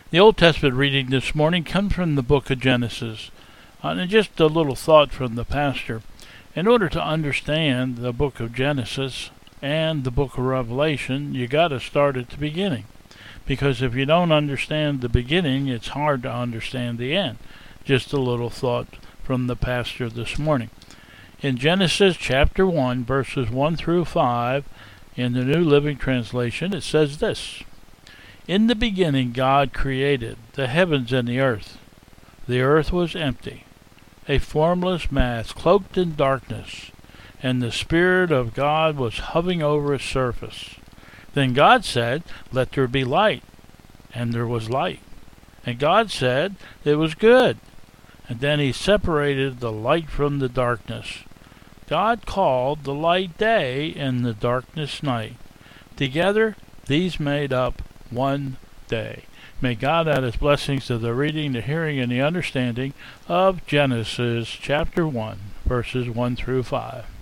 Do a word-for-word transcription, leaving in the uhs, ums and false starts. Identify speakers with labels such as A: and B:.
A: The Old Testament reading this morning comes from the book of Genesis. Uh, and just a little thought from the pastor. In order to understand the book of Genesis and the book of Revelation, you got to start at the beginning. Because if you don't understand the beginning, it's hard to understand the end. Just a little thought from the pastor this morning. In Genesis chapter one, verses one through five, in the New Living Translation, it says this: In the beginning God created the heavens and the earth. The earth was empty, a formless mass cloaked in darkness, and the Spirit of God was hovering over its surface. Then God said, Let there be light. And there was light. And God said, It was good. And then he separated the light from the darkness. God called the light day and the darkness night. Together, these made up one day. May God add his blessings to the reading, the hearing, and the understanding of Genesis chapter one, verses one through five.